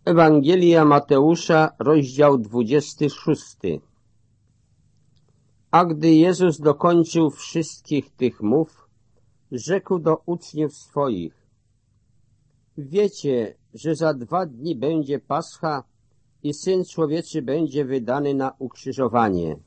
Ewangelia Mateusza, rozdział 26. A gdy Jezus dokończył wszystkich tych mów, rzekł do uczniów swoich: Wiecie, że za 2 dni będzie Pascha i Syn Człowieczy będzie wydany na ukrzyżowanie.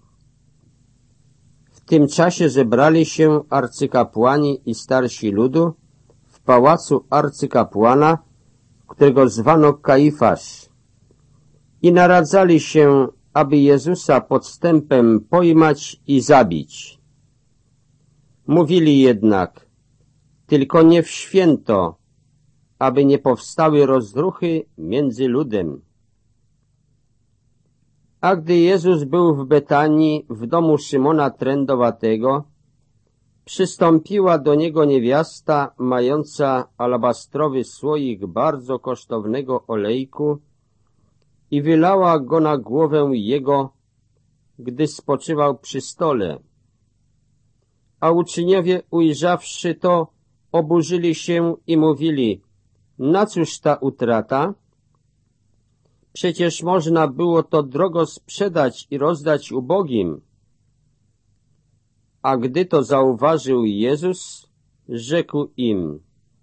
W tym czasie zebrali się arcykapłani i starsi ludu w pałacu arcykapłana, którego zwano Kaifasz, i naradzali się, aby Jezusa podstępem pojmać i zabić. Mówili jednak: tylko nie w święto, aby nie powstały rozruchy między ludem. A gdy Jezus był w Betanii, w domu Szymona Trędowatego, przystąpiła do niego niewiasta mająca alabastrowy słoik bardzo kosztownego olejku i wylała go na głowę jego, gdy spoczywał przy stole. A uczniowie, ujrzawszy to, oburzyli się i mówili: na cóż ta utrata? Przecież można było to drogo sprzedać i rozdać ubogim. A gdy to zauważył Jezus, rzekł im: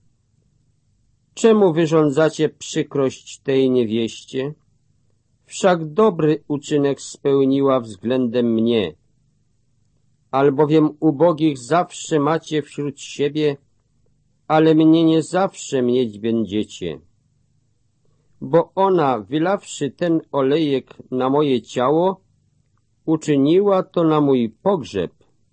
czemu wyrządzacie przykrość tej niewieście? Wszak dobry uczynek spełniła względem mnie. Albowiem ubogich zawsze macie wśród siebie, ale mnie nie zawsze mieć będziecie. Bo ona, wylawszy ten olejek na moje ciało, uczyniła to na mój pogrzeb.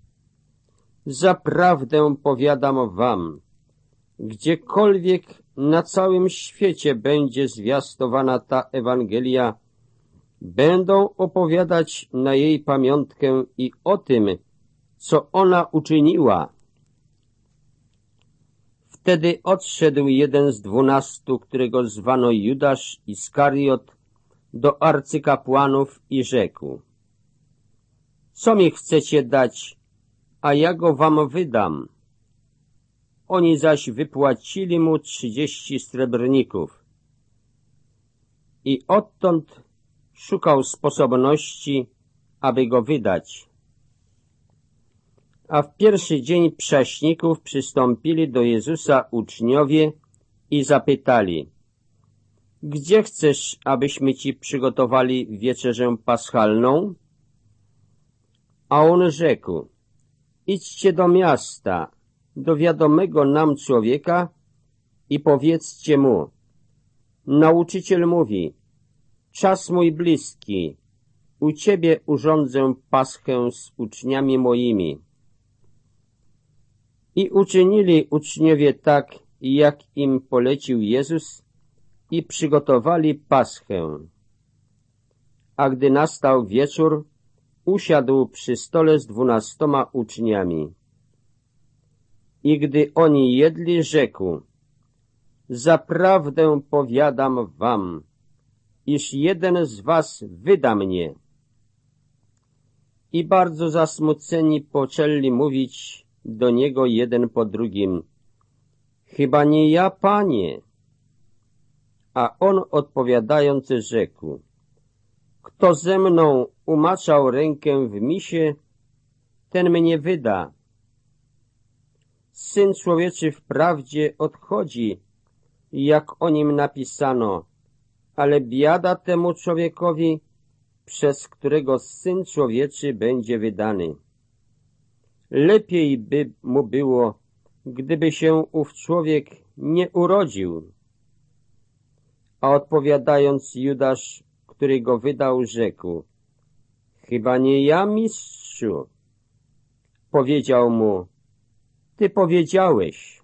Zaprawdę powiadam wam, gdziekolwiek na całym świecie będzie zwiastowana ta Ewangelia, będą opowiadać na jej pamiątkę i o tym, co ona uczyniła. Wtedy odszedł jeden z 12, którego zwano Judasz Iskariot, do arcykapłanów i rzekł: co mi chcecie dać, a ja go wam wydam? Oni zaś wypłacili mu 30 srebrników. I odtąd szukał sposobności, aby go wydać. A w pierwszy dzień prześników przystąpili do Jezusa uczniowie i zapytali: gdzie chcesz, abyśmy ci przygotowali wieczerzę paschalną? A on rzekł: idźcie do miasta, do wiadomego nam człowieka i powiedzcie mu: nauczyciel mówi, czas mój bliski, u ciebie urządzę paschę z uczniami moimi. I uczynili uczniowie tak, jak im polecił Jezus, i przygotowali paschę. A gdy nastał wieczór, usiadł przy stole z 12 uczniami. I gdy oni jedli, rzekł: zaprawdę powiadam wam, iż jeden z was wyda mnie. I bardzo zasmuceni poczęli mówić do niego jeden po drugim: chyba nie ja, Panie. A on odpowiadając rzekł: kto ze mną umaczał rękę w misie, ten mnie wyda. Syn Człowieczy wprawdzie odchodzi, jak o nim napisano, ale biada temu człowiekowi, przez którego Syn Człowieczy będzie wydany. Lepiej by mu było, gdyby się ów człowiek nie urodził. A odpowiadając Judasz, który go wydał, rzekł: chyba nie ja, mistrzu. Powiedział mu: ty powiedziałeś.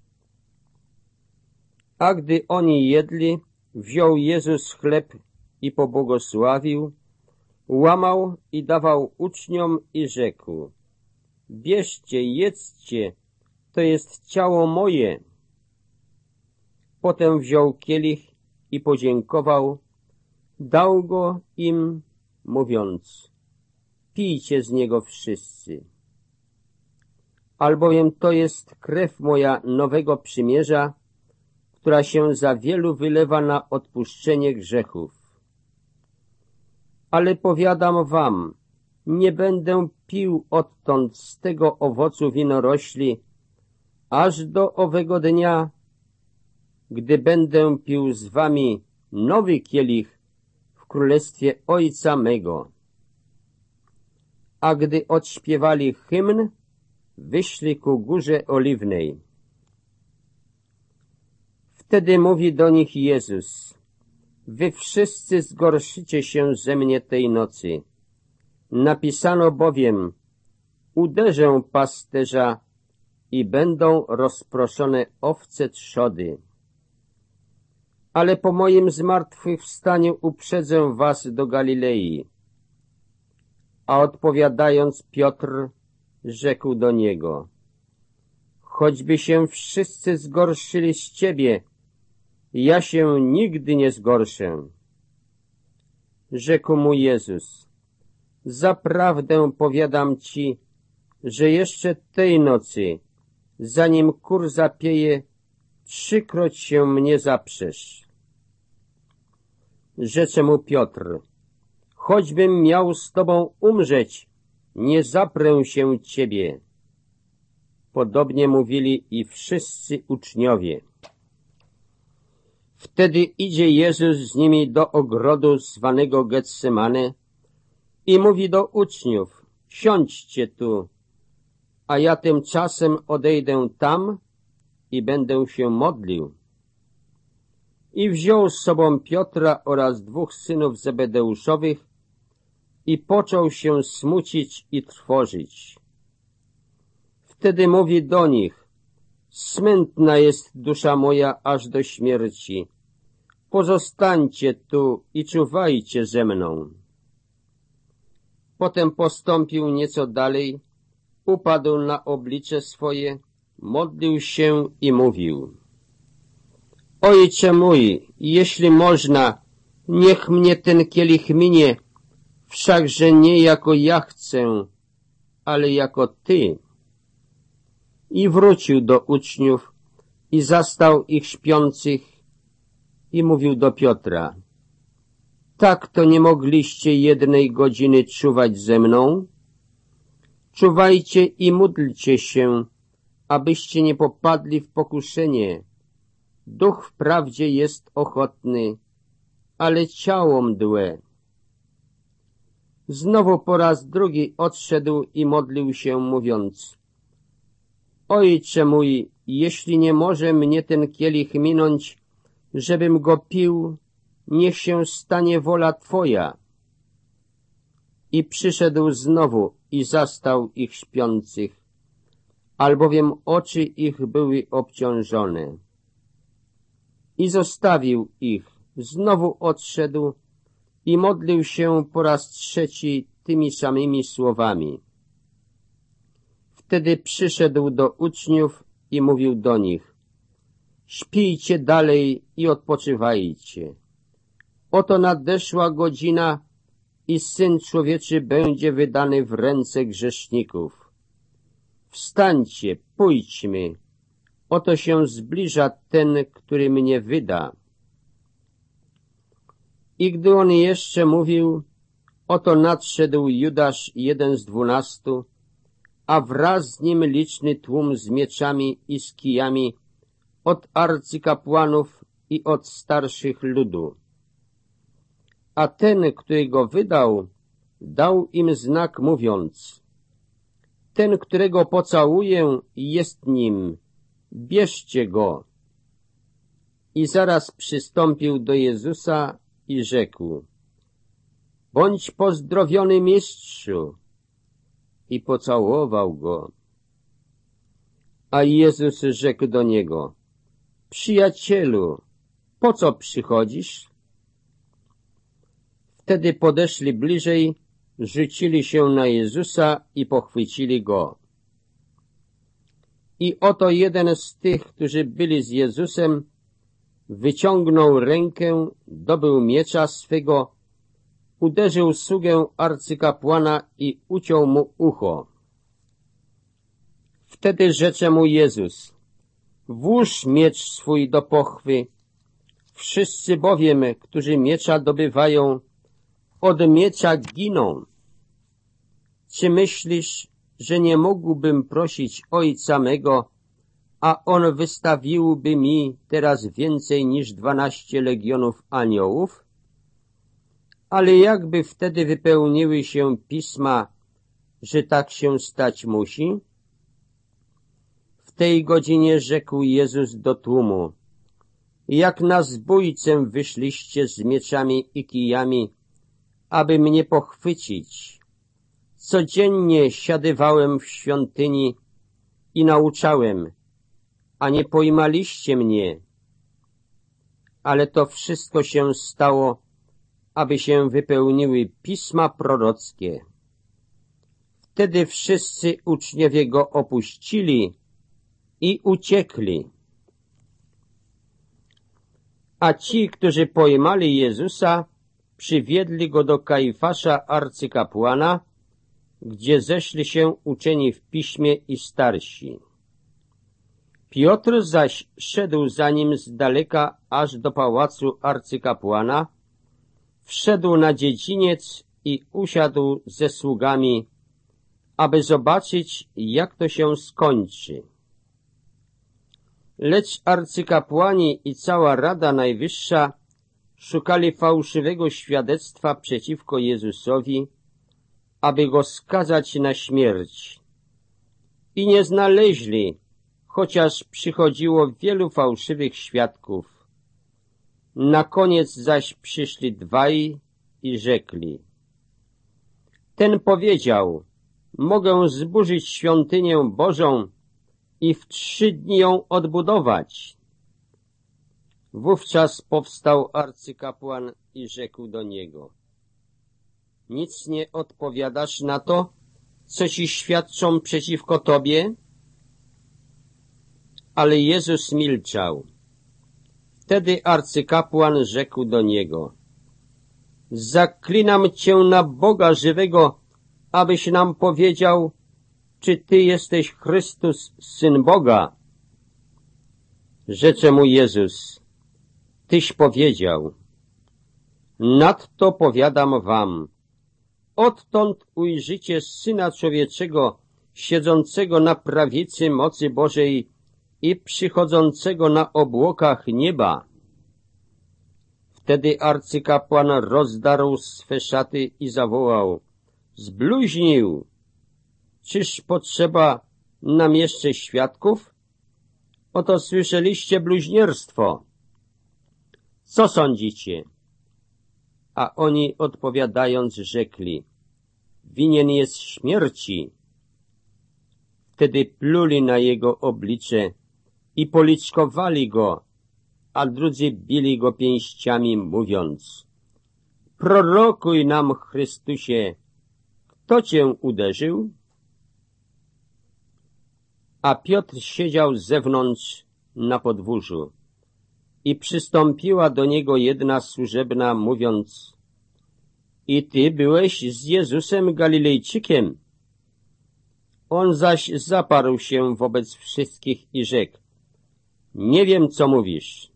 A gdy oni jedli, wziął Jezus chleb i pobłogosławił, łamał i dawał uczniom i rzekł: bierzcie, jedzcie, to jest ciało moje. Potem wziął kielich i podziękował, dał go im, mówiąc: pijcie z niego wszyscy. Albowiem to jest krew moja nowego przymierza, która się za wielu wylewa na odpuszczenie grzechów. Ale powiadam wam, nie będę pił odtąd z tego owocu winorośli, aż do owego dnia, gdy będę pił z wami nowy kielich w królestwie Ojca mego. A gdy odśpiewali hymn, wyszli ku Górze Oliwnej. Wtedy mówi do nich Jezus: wy wszyscy zgorszycie się ze mnie tej nocy. Napisano bowiem: uderzę pasterza i będą rozproszone owce trzody. Ale po moim zmartwychwstaniu uprzedzę was do Galilei. A odpowiadając Piotr rzekł do niego: choćby się wszyscy zgorszyli z ciebie, ja się nigdy nie zgorszę. Rzekł mu Jezus: zaprawdę powiadam ci, że jeszcze tej nocy, zanim kur zapieje, 3-kroć się mnie zaprzesz. Rzecze mu Piotr: choćbym miał z tobą umrzeć, nie zaprę się ciebie. Podobnie mówili i wszyscy uczniowie. Wtedy idzie Jezus z nimi do ogrodu zwanego Getsemane i mówi do uczniów: siądźcie tu, a ja tymczasem odejdę tam i będę się modlił. I wziął z sobą Piotra oraz 2 synów Zebedeuszowych i począł się smucić i trwożyć. Wtedy mówi do nich: smętna jest dusza moja aż do śmierci. Pozostańcie tu i czuwajcie ze mną. Potem postąpił nieco dalej, upadł na oblicze swoje, modlił się i mówił: Ojcze mój, jeśli można, niech mnie ten kielich minie, wszakże nie jako ja chcę, ale jako Ty. I wrócił do uczniów i zastał ich śpiących i mówił do Piotra: tak to nie mogliście 1 godziny czuwać ze mną? Czuwajcie i módlcie się, abyście nie popadli w pokuszenie. Duch wprawdzie jest ochotny, ale ciało mdłe. Znowu po raz drugi odszedł i modlił się, mówiąc: Ojcze mój, jeśli nie może mnie ten kielich minąć, żebym go pił, niech się stanie wola Twoja. I przyszedł znowu i zastał ich śpiących, albowiem oczy ich były obciążone. I zostawił ich, znowu odszedł i modlił się po raz 3 tymi samymi słowami. Wtedy przyszedł do uczniów i mówił do nich: śpijcie dalej i odpoczywajcie. Oto nadeszła godzina i Syn Człowieczy będzie wydany w ręce grzeszników. Wstańcie, pójdźmy, oto się zbliża ten, który mnie wyda. I gdy on jeszcze mówił, oto nadszedł Judasz, 1 z 12, a wraz z nim liczny tłum z mieczami i z kijami od arcykapłanów i od starszych ludu. A ten, który go wydał, dał im znak, mówiąc: ten, którego pocałuję, jest nim, bierzcie go. I zaraz przystąpił do Jezusa i rzekł: bądź pozdrowiony, mistrzu. I pocałował go. A Jezus rzekł do niego: przyjacielu, po co przychodzisz? Wtedy podeszli bliżej, rzucili się na Jezusa i pochwycili go. I oto jeden z tych, którzy byli z Jezusem, wyciągnął rękę, dobył miecza swego, uderzył sługę arcykapłana i uciął mu ucho. Wtedy rzecze mu Jezus: włóż miecz swój do pochwy. Wszyscy bowiem, którzy miecza dobywają, od miecza giną. Czy myślisz, że nie mógłbym prosić Ojca mego, a On wystawiłby mi teraz więcej niż 12 legionów aniołów? Ale jakby wtedy wypełniły się pisma, że tak się stać musi? W tej godzinie rzekł Jezus do tłumu: jak na zbójcę wyszliście z mieczami i kijami, aby mnie pochwycić. Codziennie siadywałem w świątyni i nauczałem, a nie pojmaliście mnie. Ale to wszystko się stało, aby się wypełniły pisma prorockie. Wtedy wszyscy uczniowie go opuścili i uciekli. A ci, którzy pojmali Jezusa, przywiedli go do Kajfasza, arcykapłana, gdzie zeszli się uczeni w piśmie i starsi. Piotr zaś szedł za nim z daleka aż do pałacu arcykapłana, wszedł na dziedziniec i usiadł ze sługami, aby zobaczyć, jak to się skończy. Lecz arcykapłani i cała Rada Najwyższa szukali fałszywego świadectwa przeciwko Jezusowi, aby go skazać na śmierć. I nie znaleźli, chociaż przychodziło wielu fałszywych świadków. Na koniec zaś przyszli dwaj i rzekli: ten powiedział: mogę zburzyć świątynię Bożą i w 3 dni ją odbudować. Wówczas powstał arcykapłan i rzekł do niego: nic nie odpowiadasz na to, co ci świadczą przeciwko tobie? Ale Jezus milczał. Wtedy arcykapłan rzekł do niego: zaklinam cię na Boga żywego, abyś nam powiedział, czy ty jesteś Chrystus, Syn Boga? Rzecze mu Jezus: tyś powiedział. Nadto powiadam wam, odtąd ujrzycie Syna Człowieczego siedzącego na prawicy mocy Bożej i przychodzącego na obłokach nieba. Wtedy arcykapłan rozdarł swe szaty i zawołał: zbluźnił! Czyż potrzeba nam jeszcze świadków? Oto słyszeliście bluźnierstwo. Co sądzicie? A oni odpowiadając rzekli: winien jest śmierci. Wtedy pluli na jego oblicze i policzkowali go, a drudzy bili go pięściami, mówiąc: prorokuj nam, Chrystusie, kto cię uderzył? A Piotr siedział zewnątrz na podwórzu i przystąpiła do niego jedna służebna, mówiąc: i ty byłeś z Jezusem Galilejczykiem. On zaś zaparł się wobec wszystkich i rzekł: nie wiem, co mówisz.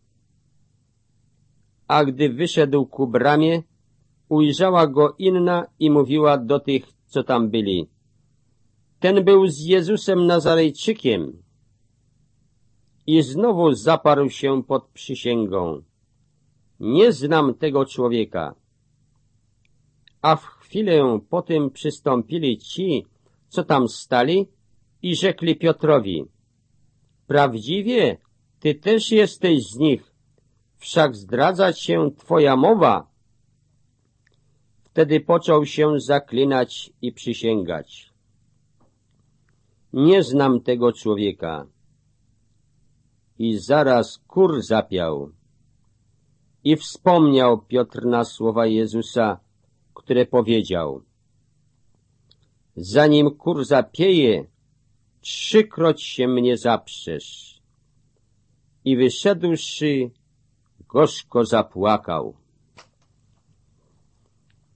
A gdy wyszedł ku bramie, ujrzała go inna i mówiła do tych, co tam byli: ten był z Jezusem Nazarejczykiem. I znowu zaparł się pod przysięgą: nie znam tego człowieka. A w chwilę potem przystąpili ci, co tam stali, i rzekli Piotrowi: prawdziwie, ty też jesteś z nich, wszak zdradza się twoja mowa. Wtedy począł się zaklinać i przysięgać: nie znam tego człowieka. I zaraz kur zapiał. I wspomniał Piotr na słowa Jezusa, które powiedział: zanim kur zapieje, 3-kroć się mnie zaprzesz. I wyszedłszy, gorzko zapłakał.